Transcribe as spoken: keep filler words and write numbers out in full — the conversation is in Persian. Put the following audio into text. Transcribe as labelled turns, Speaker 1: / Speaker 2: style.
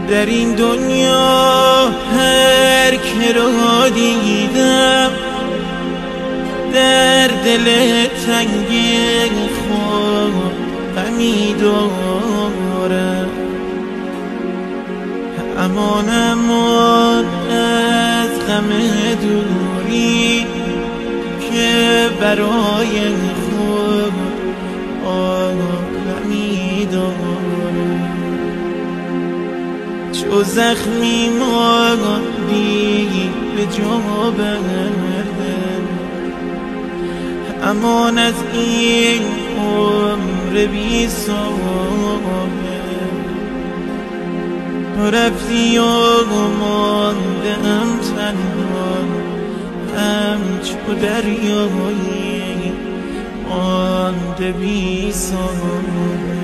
Speaker 1: در این دنیا هر که را دیدم در دل تنگ خود غمی دارم، امان امان از غم دوری که برای خود غمی دارم. چو زخمی ماندی به جا بردن، امان از این عمر بی صاحبه. رفتی و ماندم تنها همچو دریایی مانده بی صاحبه.